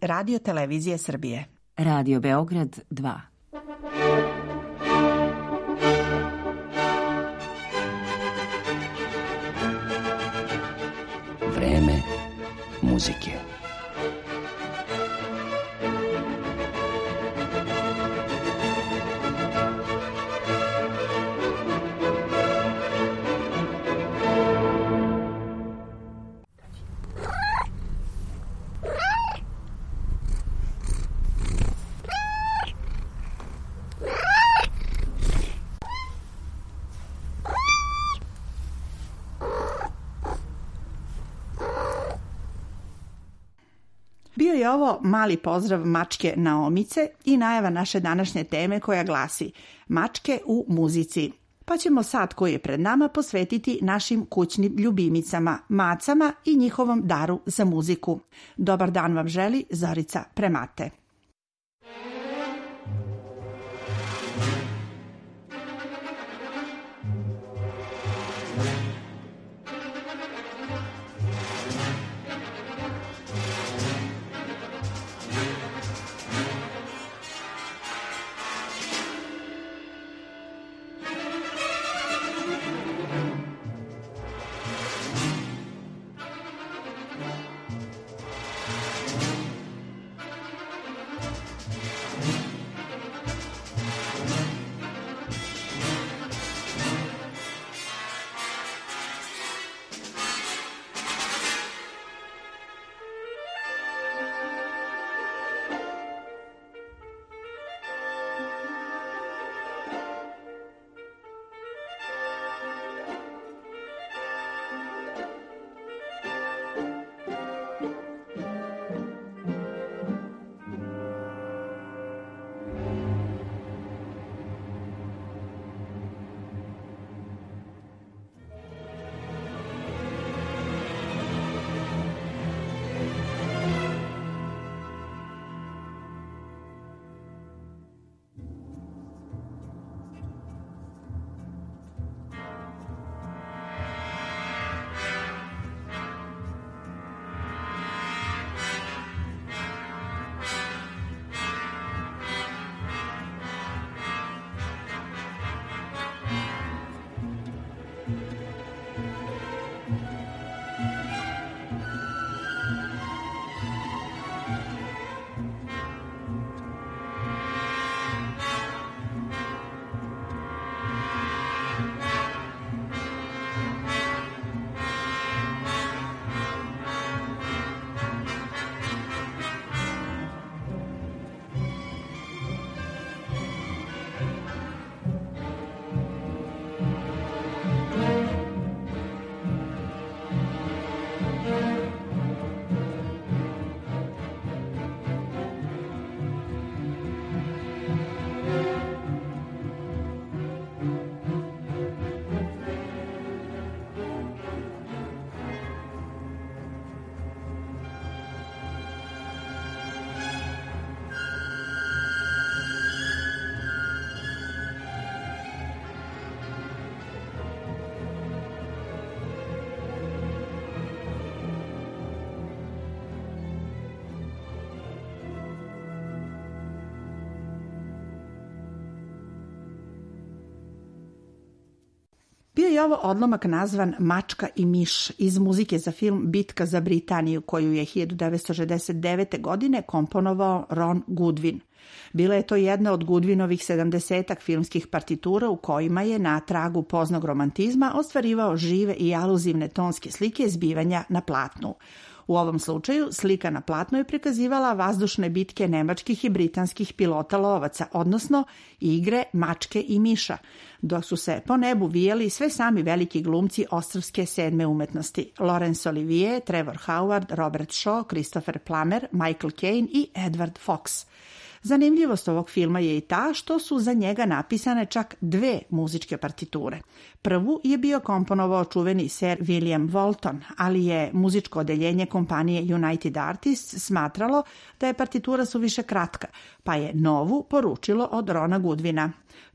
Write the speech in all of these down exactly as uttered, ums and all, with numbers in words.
Radio Televizije Srbije. Radio Beograd dva. Vreme muzike. Bio je ovo mali pozdrav mačke Naomice i najava naše današnje teme koja glasi Mačke u muzici. Pa ćemo sad koji je pred nama posvetiti našim kućnim ljubimicama, macama i njihovom daru za muziku. Dobar dan vam želi Zorica Premate. Bio je ovo odlomak nazvan Mačka i miš iz muzike za film Bitka za Britaniju, koju je hiljadu devetsto šezdeset devete. godine komponovao Ron Goodwin. Bila je to jedna od Goodwinovih sedamdesetak filmskih partitura u kojima je na tragu poznog romantizma ostvarivao žive i aluzivne tonske slike zbivanja na platnu. U ovom slučaju slika na platnu je prikazivala vazdušne bitke nemačkih i britanskih pilota lovaca, odnosno igre mačke i miša, dok su se po nebu vijeli sve sami veliki glumci ostrvske sedme umetnosti: Laurence Olivier, Trevor Howard, Robert Shaw, Christopher Plummer, Michael Caine i Edward Fox. Zanimljivost ovog filma je i ta što su za njega napisane čak dve muzičke partiture. Prvu je bio komponovao čuveni Sir William Walton, ali je muzičko odeljenje kompanije United Artists smatralo da je partitura suviše kratka, pa je novu poručilo od Rona Goodwina.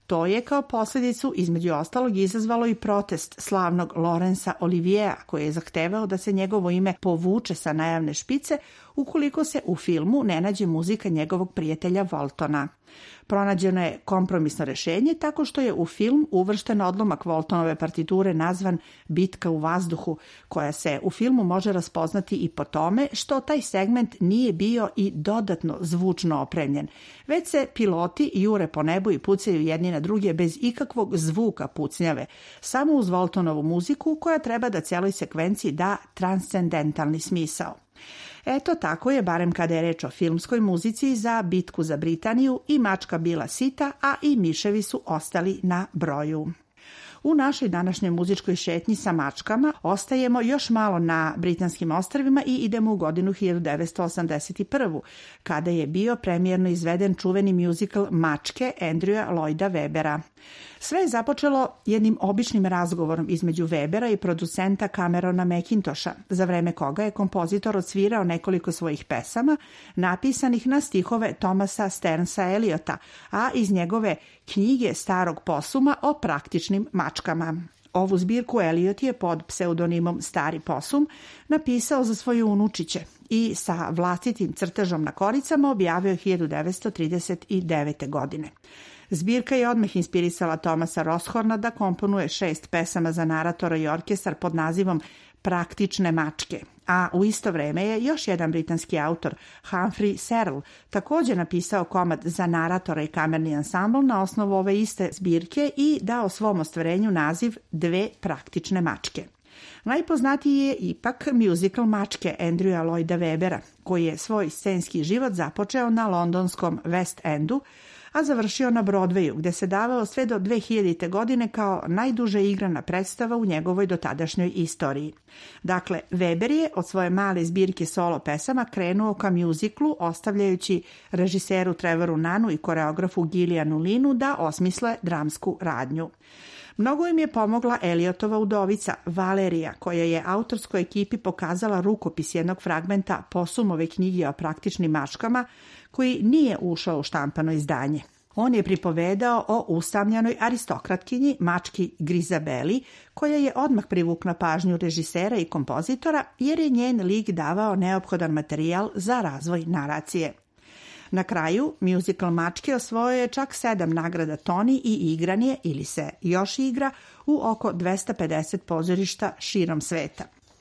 To je kao posljedicu između ostalog izazvalo i protest slavnog Laurensa Olivierea koji je zahtevao da se njegovo ime povuče sa najavne špice ukoliko se u filmu ne nađe muzika njegovog prijatelja Waltona. Pronađeno je kompromisno rešenje tako što je u film uvršten odlomak Waltonove partiture nazvan Bitka u vazduhu, koja se u filmu može raspoznati i po tome što taj segment nije bio i dodatno zvučno opremljen, već se piloti jure po nebu i pucaju jedni na druge bez ikakvog zvuka pucnjave, samo uz Waltonovu muziku koja treba da cijeloj sekvenciji da transcendentalni smisao. Eto tako je, barem kada je reč o filmskoj muzici za Bitku za Britaniju, i mačka bila sita, a i miševi su ostali na broju. U našoj današnjoj muzičkoj šetnji sa mačkama ostajemo još malo na Britanskim ostrvima i idemo u godinu hiljadu devetsto osamdeset prvu. kada je bio premijerno izveden čuveni muzikal Mačke Andrewa Lloyda Webbera. Sve je započelo jednim običnim razgovorom između Webera i producenta Camerona McIntosha, za vreme koga je kompozitor odsvirao nekoliko svojih pesama, napisanih na stihove Thomasa Stearnsa Eliota, a iz njegove knjige starog posuma o praktičnim mačkama. Ovu zbirku Eliot je pod pseudonimom Stari posum napisao za svoje unučiće i sa vlastitim crtežom na koricama objavio hiljadu devetsto trideset devete. godine. Zbirka je odmah inspirisala Thomasa Roshorna da komponuje šest pesama za naratora i orkestar pod nazivom Praktične mačke, a u isto vreme je još jedan britanski autor, Humphrey Searle, također napisao komad za naratora i kamerni ansambl na osnovu ove iste zbirke i dao svom ostvarenju naziv Dve praktične mačke. Najpoznatiji je ipak muzikal Mačke Andrewa Lloyda Webbera, koji je svoj scenski život započeo na londonskom West Endu, a završio na Broadwayu, gde se davao sve do dve hiljadite. godine kao najduže igrana predstava u njegovoj dotadašnjoj istoriji. Dakle, Weber je od svoje male zbirke solo pesama krenuo ka muziklu, ostavljajući režiseru Trevoru Nunnu i koreografu Gillianu Linu da osmisle dramsku radnju. Mnogo im je pomogla Eliotova udovica, Valerija, koja je autorskoj ekipi pokazala rukopis jednog fragmenta Posumove knjige o praktičnim mačkama, koji nije ušao u štampano izdanje. On je pripovedao o usamljanoj aristokratkinji mački Grizabeli, koja je odmah privukla pažnju režisera i kompozitora, jer je njen lik davao neophodan materijal za razvoj naracije. Na kraju, muzikal Mačke osvojio je čak sedam nagrada Tony i igran je, ili se još igra, u oko dvesta pedeset pozorišta širom sveta.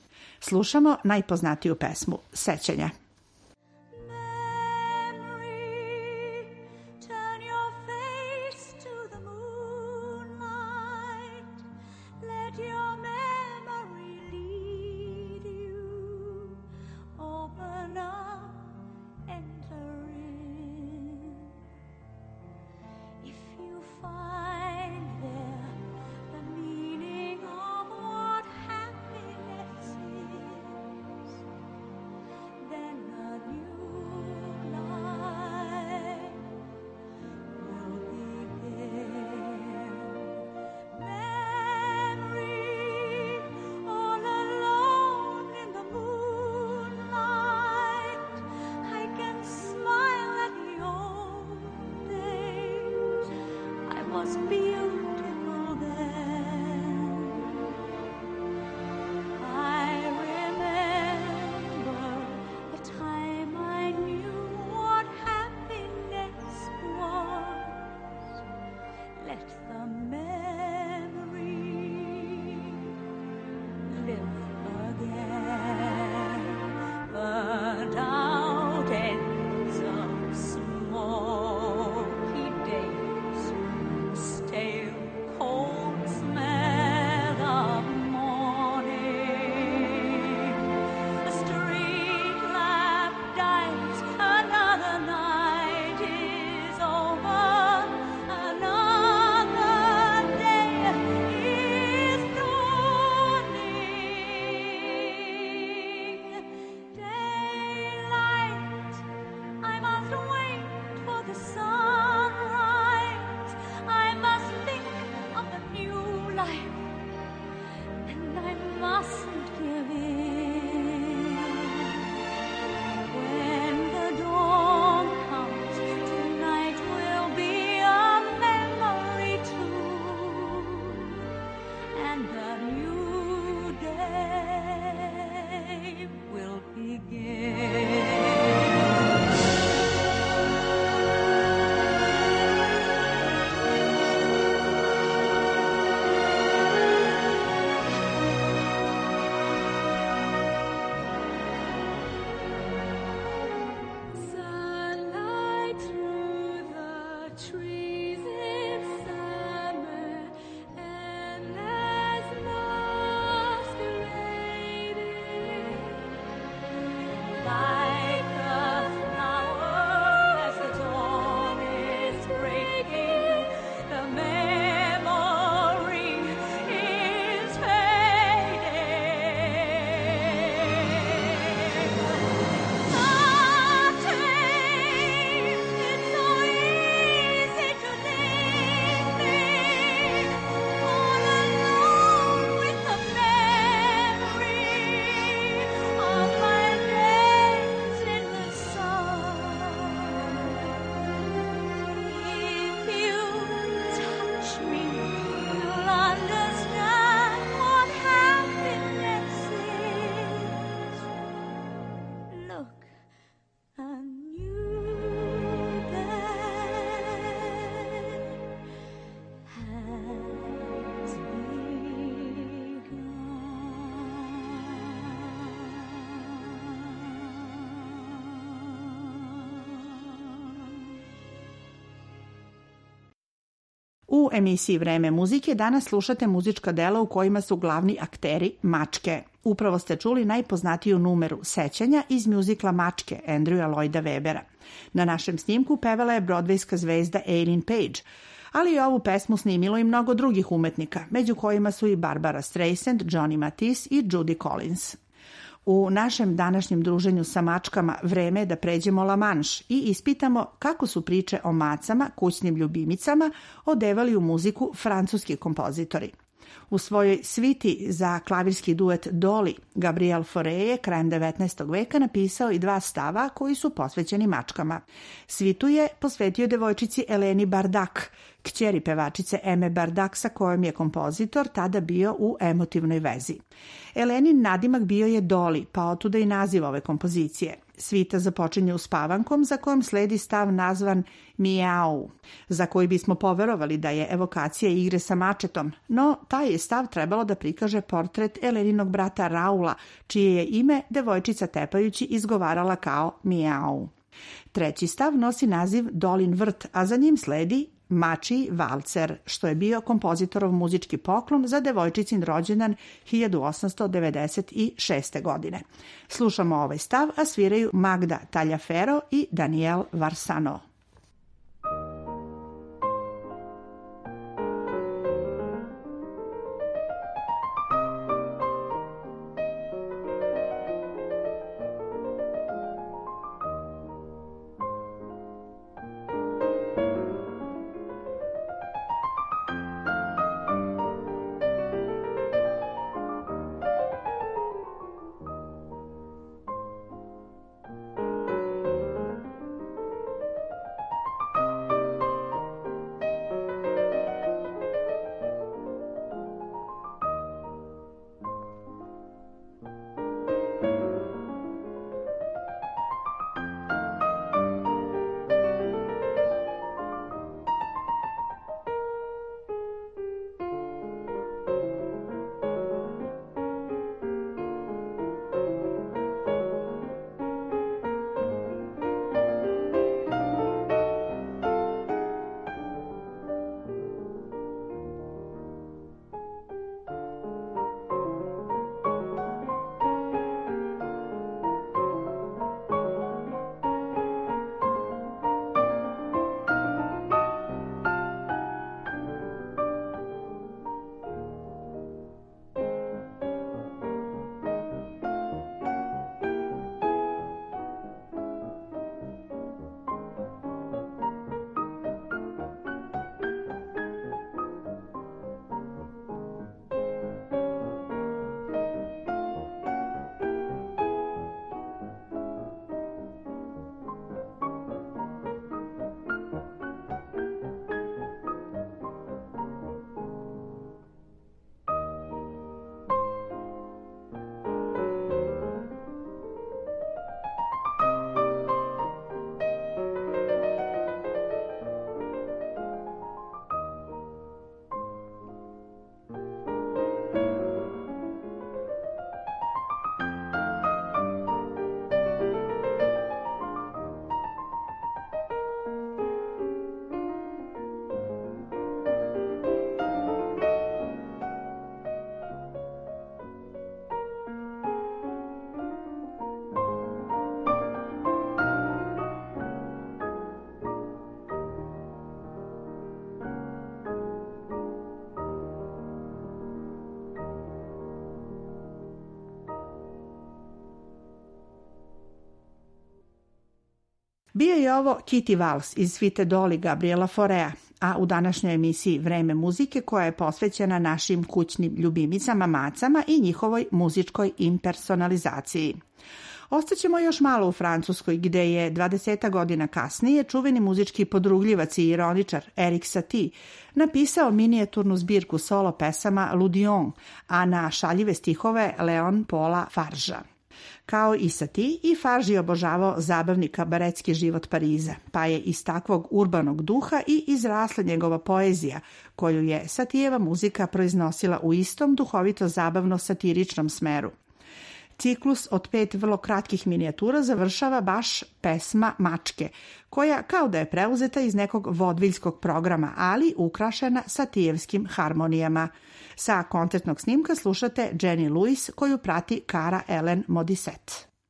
Slušamo najpoznatiju pesmu Sećanja. Stay U emisiji Vreme muzike danas slušate muzička dela u kojima su glavni akteri mačke. Upravo ste čuli najpoznatiju numeru Sećanja iz mjuzikla Mačke Andrewa Lloyda Webbera. Na našem snimku pevala je brodvejska zvezda Ellen Page, ali i ovu pesmu snimilo i mnogo drugih umetnika, među kojima su i Barbara Streisand, Johnny Matisse i Judy Collins. U našem današnjem druženju sa mačkama vreme je da pređemo La Manche i ispitamo kako su priče o macama, kućnim ljubimicama, odevali u muziku francuski kompozitori. U svojoj sviti za klavirski duet Dolly, Gabriel Fauré je krajem devetnaestog veka napisao i dva stava koji su posvećeni mačkama. Svitu je posvetio devojčici Eleni Bardak, kćeri pevačice Eme Bardak sa kojom je kompozitor tada bio u emotivnoj vezi. Elenin nadimak bio je Dolly, pa otuda i naziv ove kompozicije. Svita započinje uspavankom za kojom sledi stav nazvan Miau, za koji bismo poverovali da je evokacija igre sa mačetom, no taj je stav trebalo da prikaže portret Eleninog brata Raula, čije je ime devojčica tepajući izgovarala kao Miau. Treći stav nosi naziv Dolin vrt, a za njim sledi Mačiji valcer, što je bio kompozitorov muzički poklon za devojčicin rođendan hiljadu osamsto devedeset šeste. godine. Slušamo ovaj stav, a sviraju Magda Tagliaferro i Daniel Varsano. Bio je ovo Kitty Vals iz svite Dolly Gabriela Faurea, a u današnjoj emisiji Vreme muzike koja je posvećena našim kućnim ljubimicama macama i njihovoj muzičkoj impersonalizaciji. Ostaćemo još malo u Francuskoj gde je dvadeset godina kasnije čuveni muzički podrugljivac i ironičar Erik Satie napisao minijaturnu zbirku solo pesama L'Odeon, a na šaljive stihove Leon Paula Farža. Kao i Satie, i Farge je obožavao zabavni kabaretski život Pariza, pa je iz takvog urbanog duha i izrasla njegova poezija, koju je Satijeva muzika proiznosila u istom duhovito zabavno satiričnom smeru. Ciklus od pet vrlo kratkih minijatura završava baš pesma Mačke, koja kao da je preuzeta iz nekog vodviljskog programa, ali ukrašena satijevskim harmonijama. Sa koncertnog snimka slušate Jenny Lewis, koju prati Cara Ellen Modisette.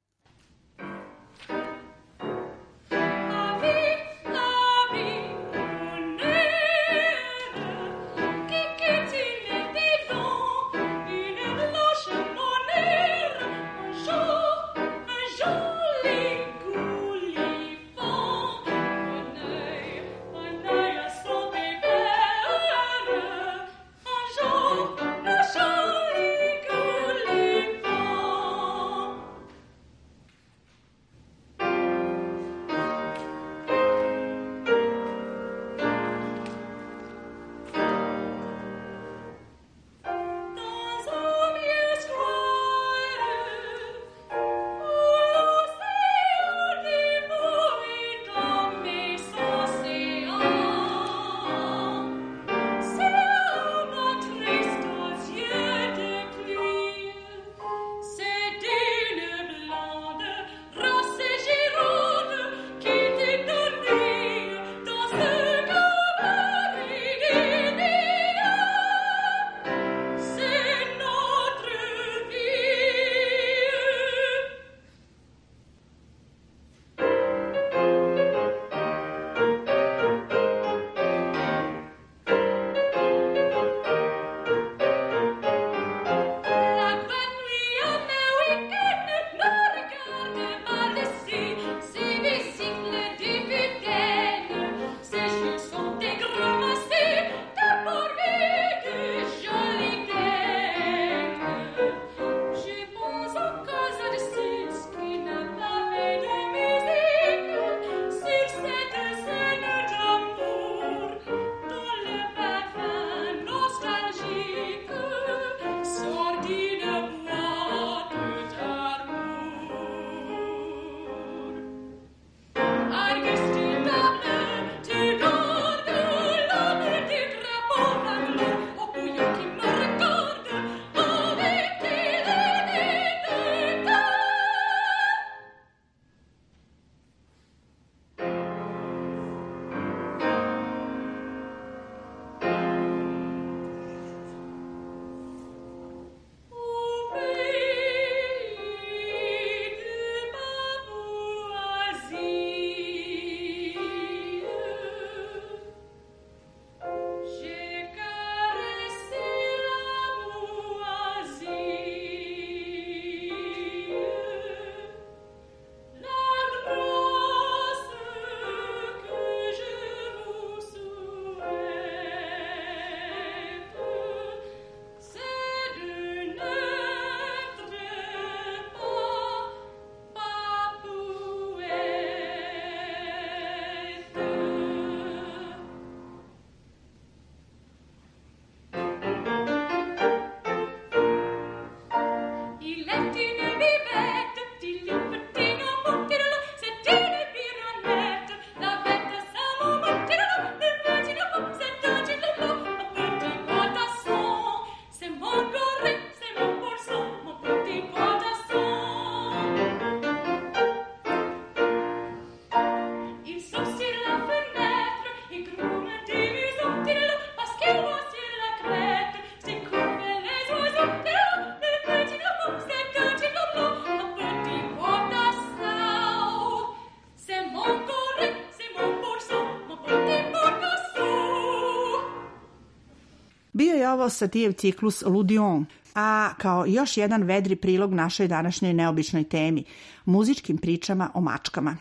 Bio je ovo Satijev ciklus Ludion, a kao još jedan vedri prilog našoj današnjoj neobičnoj temi, muzičkim pričama o mačkama.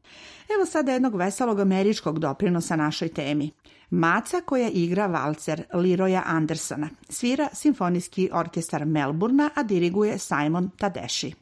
Evo sada jednog veselog američkog doprinosa našoj temi. Maca koja igra valcer Leroya Andersona, svira Simfonijski orkestar Melbourna, a diriguje Simon Tedeschi.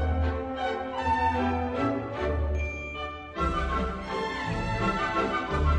Thank you.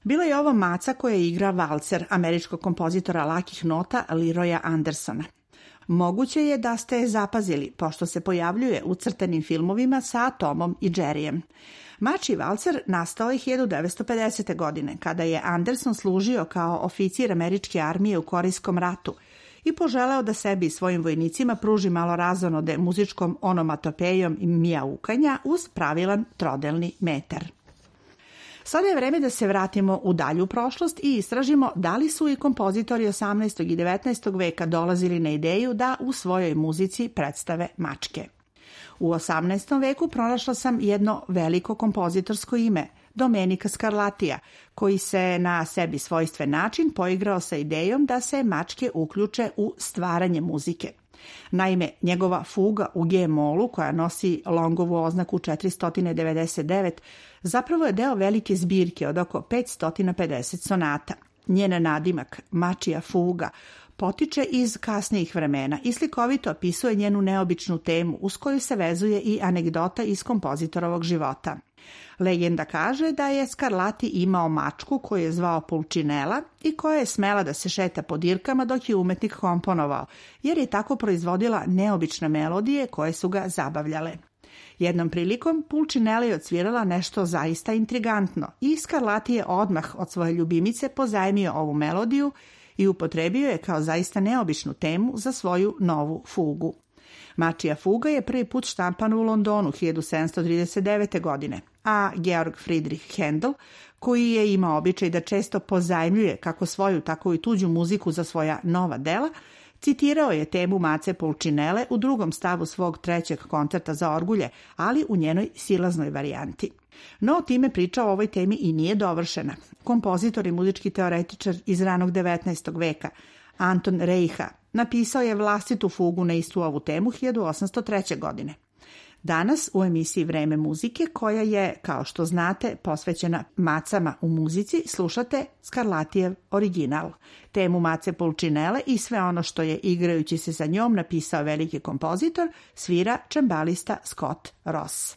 Bilo je ovo maca koja igra valcer američkog kompozitora lakih nota Leroya Andersona. Moguće je da ste je zapazili, pošto se pojavljuje u crtanim filmovima sa Tomom i Jerryjem. Mačji valcer nastao je hiljadu devetsto pedesete. godine, kada je Anderson služio kao oficir američke armije u Korejskom ratu i poželeo da sebi i svojim vojnicima pruži malo razonode muzičkom onomatopejom i mijaukanja uz pravilan trodelni metar. Sada je vreme da se vratimo u dalju prošlost i istražimo da li su i kompozitori osamnaestog i devetnaestog veka dolazili na ideju da u svojoj muzici predstave mačke. U osamnaestom veku pronašla sam jedno veliko kompozitorsko ime, Domenica Scarlattija, koji se na sebi svojstven način poigrao sa idejom da se mačke uključe u stvaranje muzike. Naime, njegova fuga u G-molu, koja nosi Longovu oznaku četiristo devedeset devet, zapravo je deo velike zbirke od oko petsto pedeset sonata. Njen nadimak, mačija fuga, potiče iz kasnijih vremena i slikovito opisuje njenu neobičnu temu uz koju se vezuje i anegdota iz kompozitorovog života. Legenda kaže da je Scarlatti imao mačku koju je zvao Pulcinella i koja je smela da se šeta po dirkama dok je umetnik komponovao, jer je tako proizvodila neobične melodije koje su ga zabavljale. Jednom prilikom Pulcinella je odsvirala nešto zaista intrigantno i Scarlatti je odmah od svoje ljubimice pozajmio ovu melodiju i upotrebio je kao zaista neobičnu temu za svoju novu fugu. Mačija fuga je prvi put štampana u Londonu hiljadu sedamsto trideset devete. godine, a Georg Friedrich Händel, koji je imao običaj da često pozajmljuje kako svoju, tako i tuđu muziku za svoja nova dela, citirao je temu mace Pulcinelle u drugom stavu svog trećeg koncerta za orgulje, ali u njenoj silaznoj varijanti. No, time priča o ovoj temi i nije dovršena. Kompozitor i muzički teoretičar iz ranog devetnaestog. veka, Anton Reicha, napisao je vlastitu fugu na istu ovu temu hiljadu osamsto treće. godine. Danas u emisiji Vreme muzike, koja je, kao što znate, posvećena macama u muzici, slušate Scarlattijev original, temu mace Pulcinelle i sve ono što je igrajući se sa njom napisao veliki kompozitor, svira čembalista Scott Ross.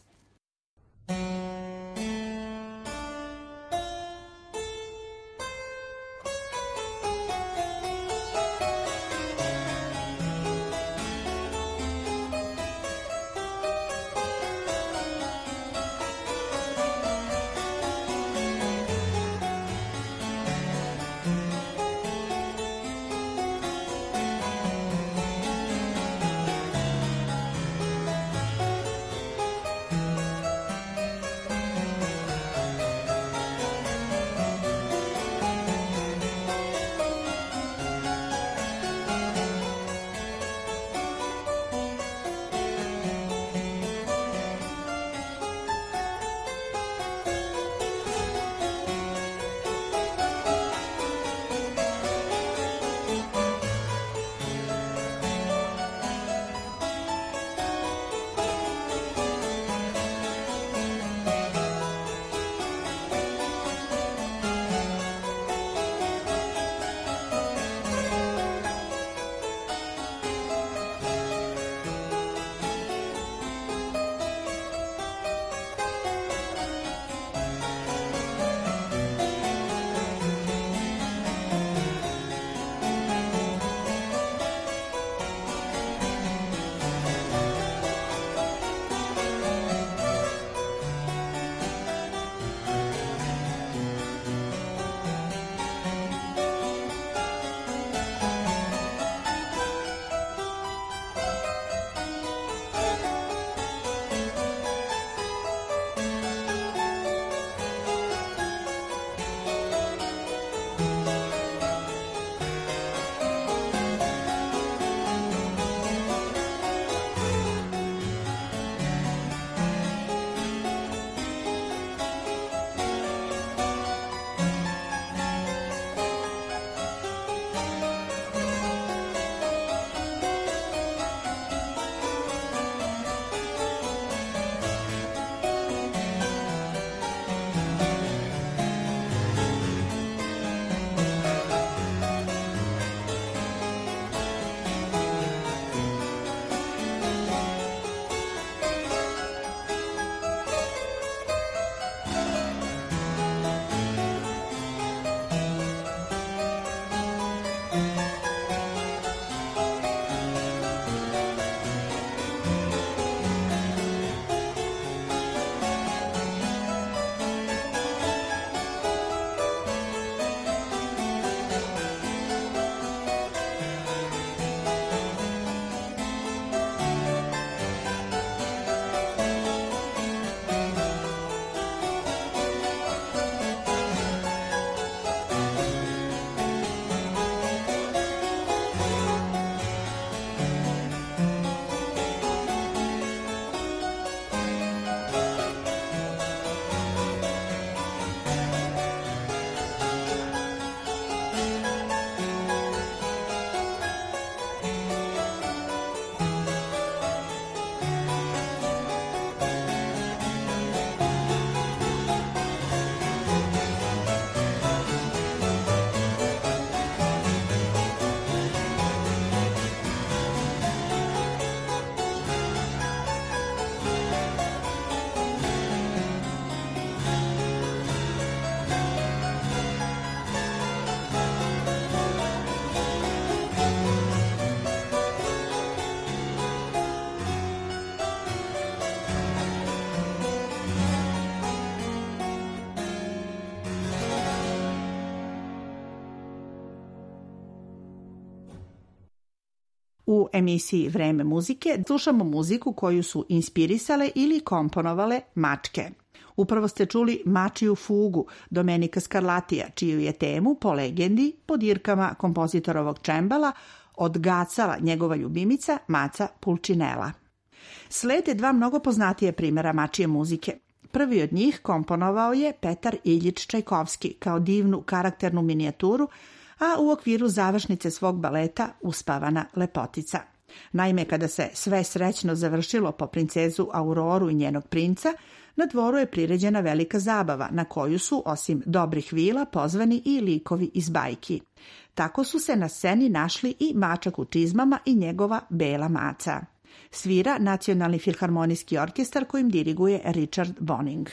U emisiji Vreme muzike slušamo muziku koju su inspirisale ili komponovale mačke. Upravo ste čuli Mačiju fugu Domenica Scarlatija, čiju je temu, po legendi, po dirkama kompozitorovog čembala odgacala njegova ljubimica Maca Pulcinella. Slede dva mnogo poznatije primjera mačije muzike. Prvi od njih komponovao je Petar Iljič Čajkovski kao divnu karakternu minijaturu, a u okviru završnice svog baleta Uspavana lepotica. Naime, kada se sve srećno završilo po princezu Auroru i njenog princa, na dvoru je priređena velika zabava na koju su, osim dobrih vila, pozvani i likovi iz bajki. Tako su se na sceni našli i mačak u čizmama i njegova bela maca. Svira Nacionalni filharmonijski orkestar kojim diriguje Richard Boning.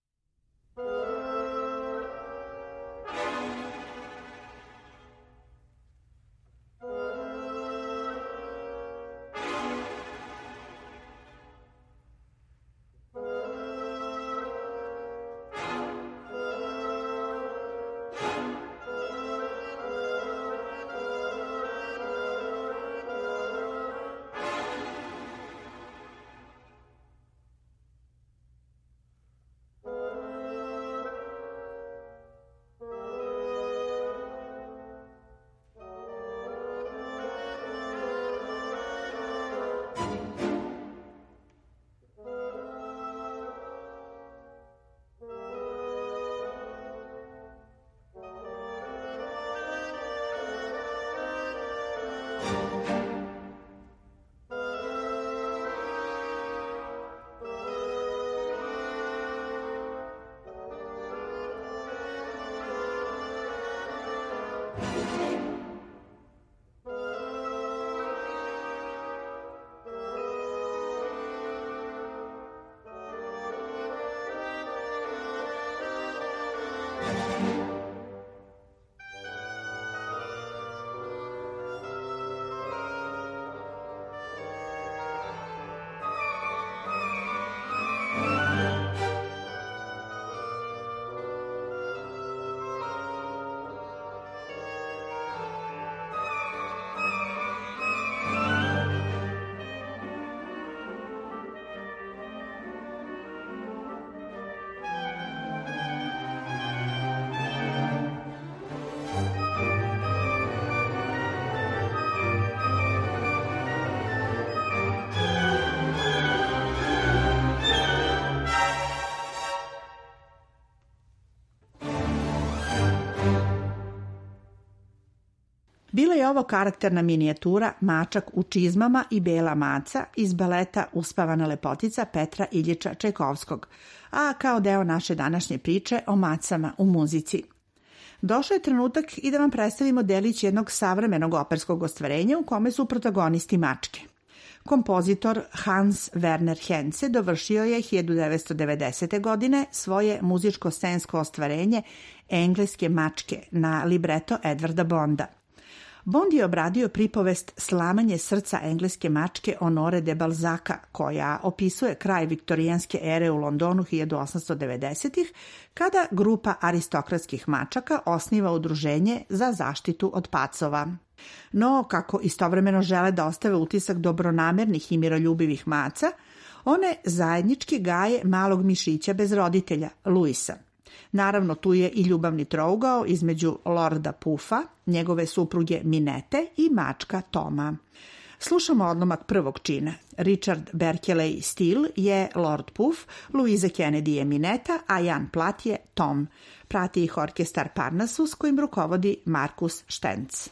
Bila je ovo karakterna minijatura Mačak u čizmama i bela maca iz baleta Uspavana lepotica Petra Iljiča Čajkovskog, a kao deo naše današnje priče o macama u muzici. Došao je trenutak i da vam predstavimo delić jednog savremenog operskog ostvarenja u kome su protagonisti mačke. Kompozitor Hans Werner Henze dovršio je hiljadu devetsto devedesete. godine svoje muzičko-scensko ostvarenje Engleske mačke na libreto Edvarda Bonda. Bond je obradio pripovest Slamanje srca engleske mačke Honore de Balzaca, koja opisuje kraj viktorijanske ere u Londonu hiljadu osamsto devedesetih. kada grupa aristokratskih mačaka osniva udruženje za zaštitu od pacova. No, kako istovremeno žele da ostave utisak dobronamernih i miroljubivih maca, one zajednički gaje malog mišića bez roditelja, Luisa. Naravno, tu je i ljubavni trougao između Lorda Puffa, njegove supruge Minete i mačka Toma. Slušamo odlomak prvog čina. Richard Berkeley Steele je Lord Puff, Louisa Kennedy je Mineta, a Jan Platt je Tom. Prati ih orkestar Parnassus kojim rukovodi Markus Stenz.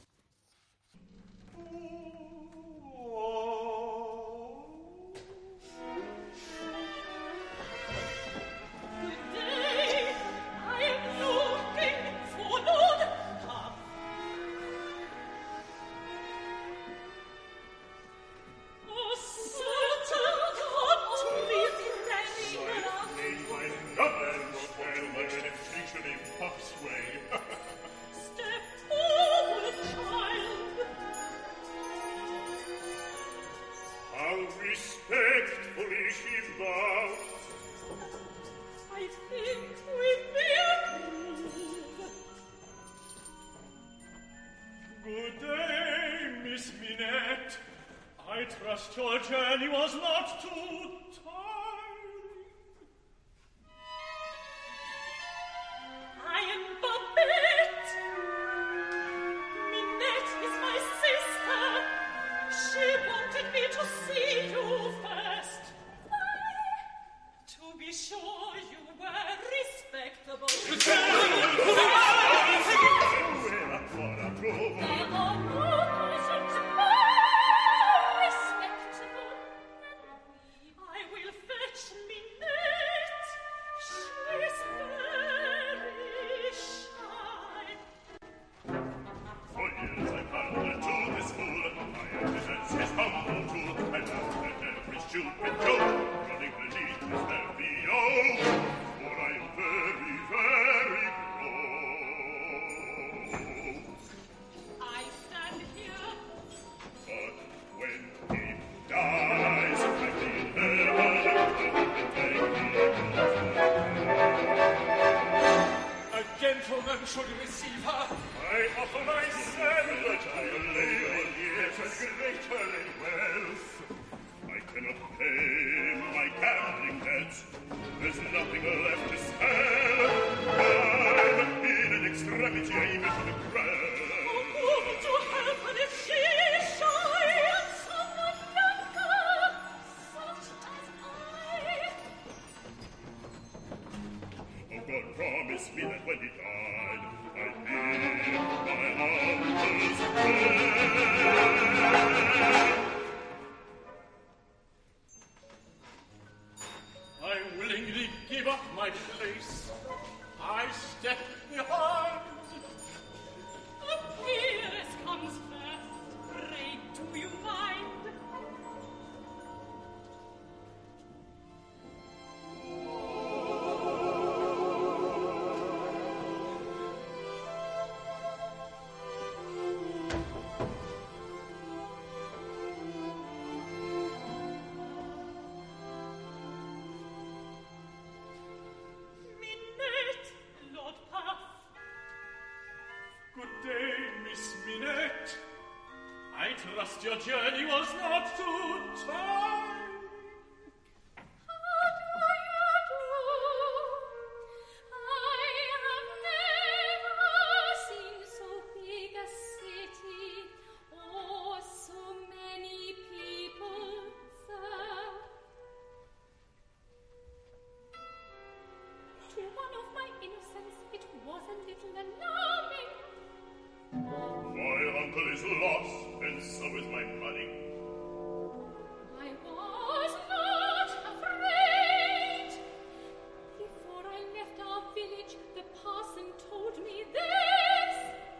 Step forward. trust your journey was not too tiring. I am Babette. Minette is my sister. She wanted me to see you first. Why? To be sure you were respectable. Should receive her. I offer myself that I lay on years and greater in wealth. I cannot pay my gambling debts. There's nothing left to spare. I'm in an extremity, I'm at the ground. Oh, would you help her if she is shy of someone younger, such as I? Oh, God promised me that when he died, I'd be my uncle's friend. I willingly give up my place. I step behind. Appearance comes first. Pray, do you mind? Your journey was not too tiring. How do you do? I have never seen so big a city, or so many people, sir. To one of my innocence, it was a little alarming. My uncle is lost, and so is my money. I was not afraid. Before I left our village, the parson told me this.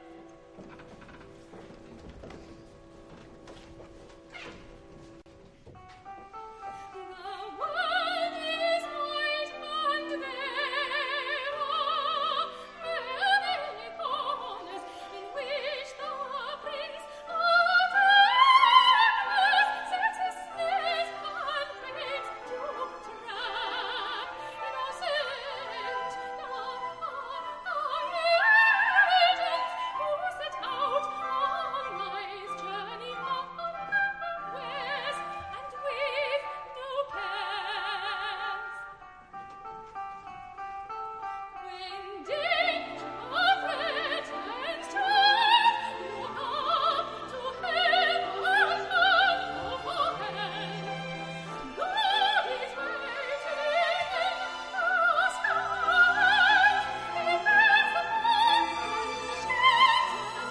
The world is wide, and there are many corners in which the prince of darkness sets his snares and baits to trap innocent maidens who set out on life's journey unawares and with no cares. When danger threatens to look up to heaven and offer help. God is waiting in the skies. He bears the moon and shelters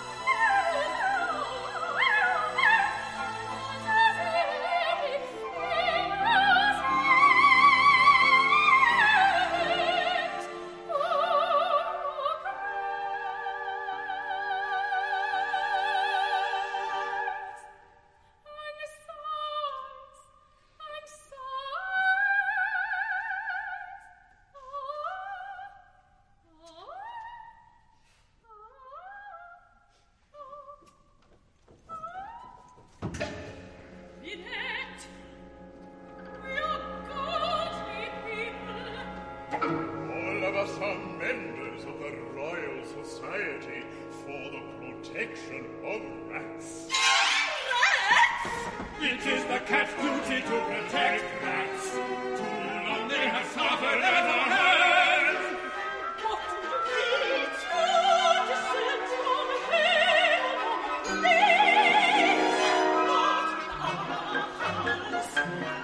Minette, we are godly people. All of us are members of the Royal Society for the Protection of Rats. Rats? It is the cat's duty to protect rats. Too long they have suffered as a hand. What do you mean? True descent from heaven, please, not ours.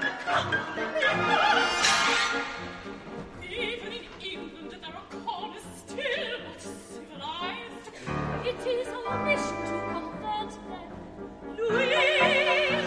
Even in England there are corners still not civilized. It is our mission to comfort them. Louise!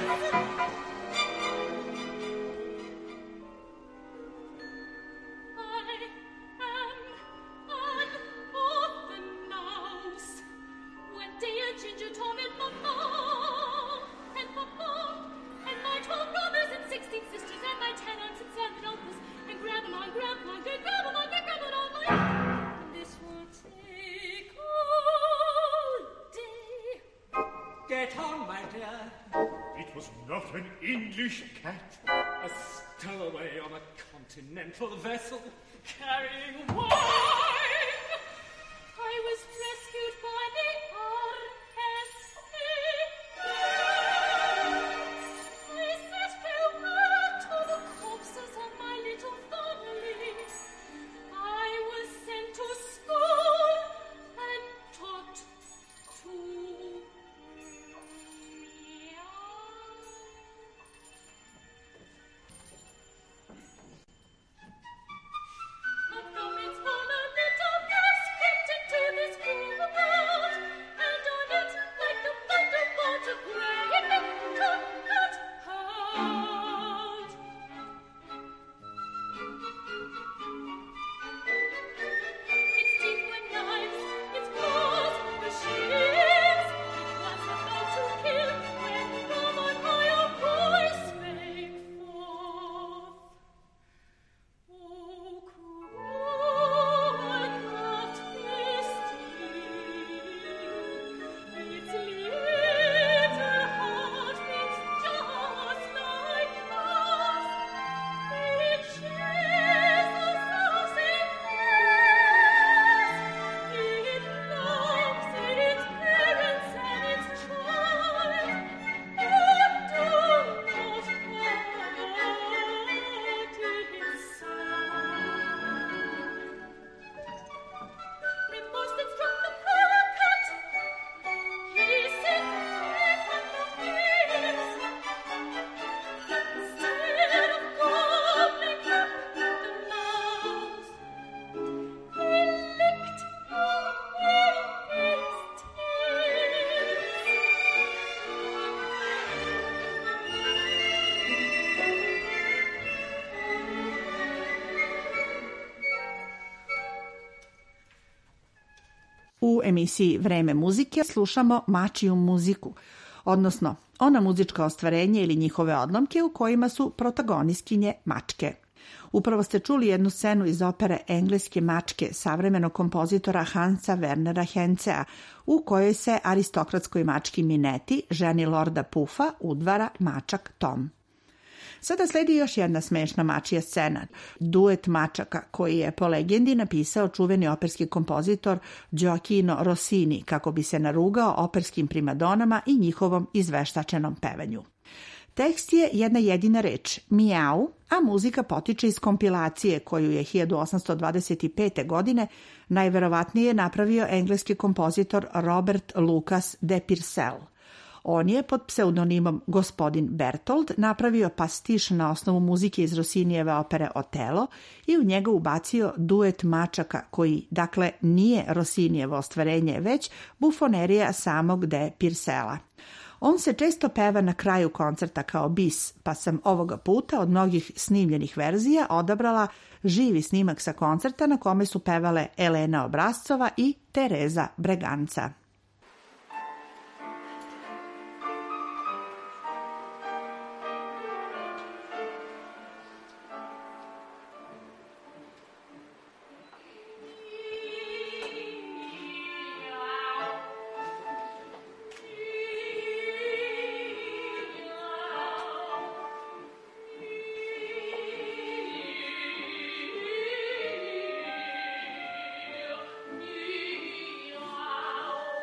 I am an orphan mouse. When day and ginger torment mamma, and papa, and my twelve brothers and sixteen sisters, and my ten aunts and seven uncles, and grandma and grandpa, and great grandma, and great grandma, and all my... This will take all day. Get on, my dear. It was not an English cat. A stowaway on a continental vessel. Carrying wine. I was rescued by the R S A. I said farewell to the corpses of my little family. I was sent to school and taught to I've come it's full of little gifts kept into this cruel world, and on it, like the thunderbolt of great big could not hold. Its teeth were knives, its claws were shields. It was about to kill when from on high a voice spake forth. Oh, cruel craft is its little heart beats just like ours. It shares a thousand fears. It loves its parents and its child. It do not hurt its side. Remorse that struck the poor cat. He said, "Take on the wings." Instead of gobbling up the mouse, he licked away his U emisiji Vreme muzike slušamo mačiju muziku, odnosno ona muzička ostvarenja ili njihove odlomke u kojima su protagonistkinje mačke. Upravo ste čuli jednu scenu iz opere Engleske mačke savremenog kompozitora Hansa Wernera Hensea, u kojoj se aristokratskoj mački Mineti, ženi lorda Pufa, udvara mačak Tom. Sada sledi još jedna smešna mačija scena, duet mačaka koji je po legendi napisao čuveni operski kompozitor Gioacchino Rossini kako bi se narugao operskim primadonama i njihovom izveštačenom pevanju. Tekst je jedna jedina reč, mijau, a muzika potiče iz kompilacije koju je hiljadu osamsto dvadeset pete. godine najverovatnije napravio engleski kompozitor Robert Lucas de Purcell. On je pod pseudonimom Gospodin Bertold napravio pastiš na osnovu muzike iz Rossinijeve opere Otelo i u njega ubacio duet mačaka koji, dakle, nije Rossinijevo ostvarenje, već bufonerija samog de Purcella. On se često peva na kraju koncerta kao bis, pa sam ovoga puta od mnogih snimljenih verzija odabrala živi snimak sa koncerta na kome su pevale Elena Obrazcova i Tereza Breganca. Meow.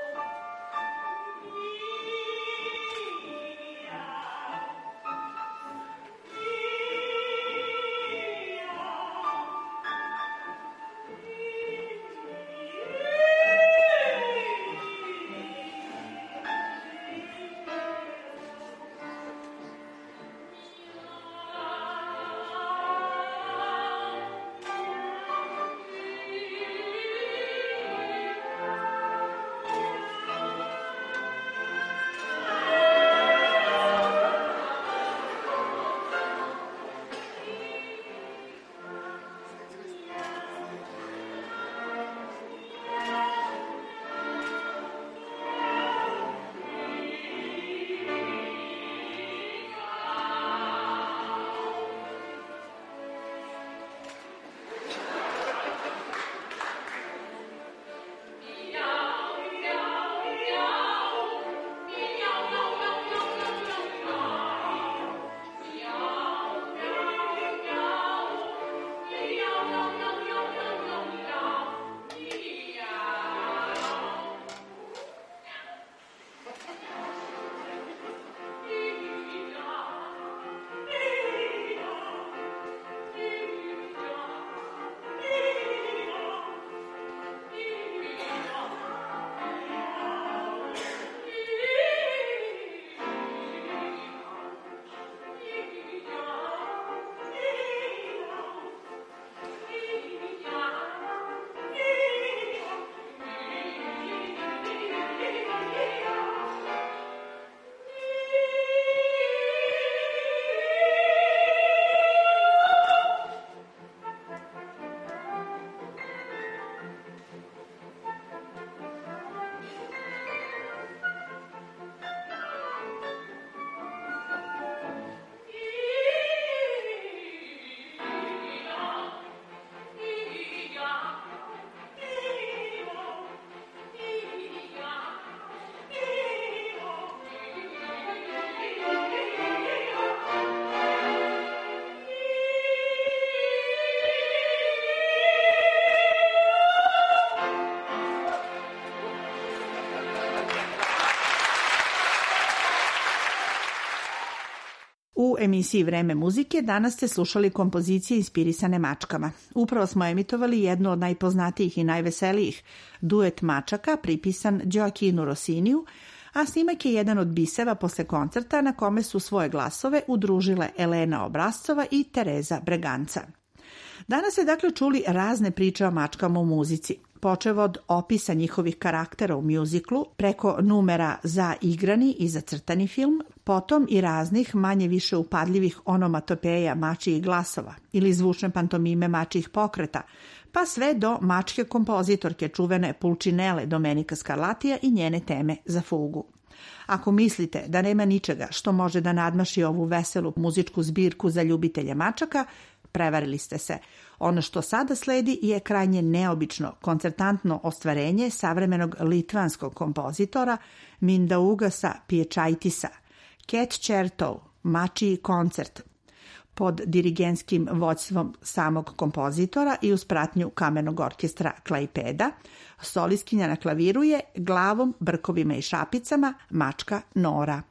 emisiji Vreme muzike danas ste slušali kompozicije inspirisane mačkama. Upravo smo emitovali jednu od najpoznatijih i najveselijih, duet mačaka pripisan Gioachinu Rossiniju, a snimak je jedan od biseva posle koncerta na kome su svoje glasove udružile Elena Obrazcova i Tereza Breganca. Danas ste dakle čuli razne priče o mačkama u muzici, počev od opisa njihovih karaktera u mjuziklu, preko numera za igrani i za crtani film, potom i raznih manje više upadljivih onomatopeja mačijih glasova ili zvučne pantomime mačijih pokreta, pa sve do mačke kompozitorke čuvene Pulcinelle Domenica Scarlatija i njene teme za fugu. Ako mislite da nema ničega što može da nadmaši ovu veselu muzičku zbirku za ljubitelje mačaka, prevarili ste se. Ono što sada sledi je krajnje neobično, koncertantno ostvarenje savremenog litvanskog kompozitora Mindaugasa Piečaitisa, Ketčertov, mačiji koncert, pod dirigentskim vođstvom samog kompozitora i uz pratnju kamenog orkestra Klaipeda. Solistkinja na klaviru je glavom, brkovima i šapicama mačka Nora.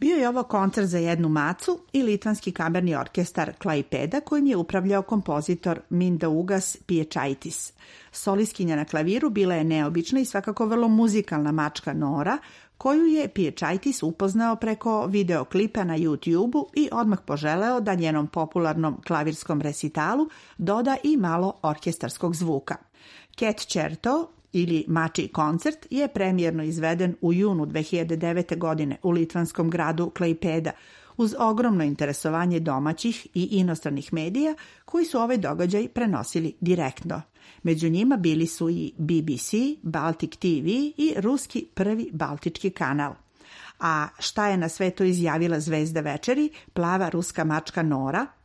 Bio je ovo koncert za jednu macu i litvanski kamerni orkestar Klaipeda kojim je upravljao kompozitor Mindaugas Piečaitis. Solistkinja na klaviru bila je neobična i svakako vrlo muzikalna mačka Nora, koju je Piečaitis upoznao preko videoklipa na YouTube-u i odmah poželeo da njenom popularnom klavirskom resitalu doda i malo orkestarskog zvuka. Cat Certo ili Mačji koncert je premijerno izveden u junu dve hiljade devete. godine u litvanskom gradu Klaipeda uz ogromno interesovanje domaćih i inostranih medija koji su ovaj događaj prenosili direktno. Među njima bili su i B B C, Baltic T V i ruski prvi baltički kanal. A šta je na sve to izjavila zvezda večeri, plava ruska mačka Nora,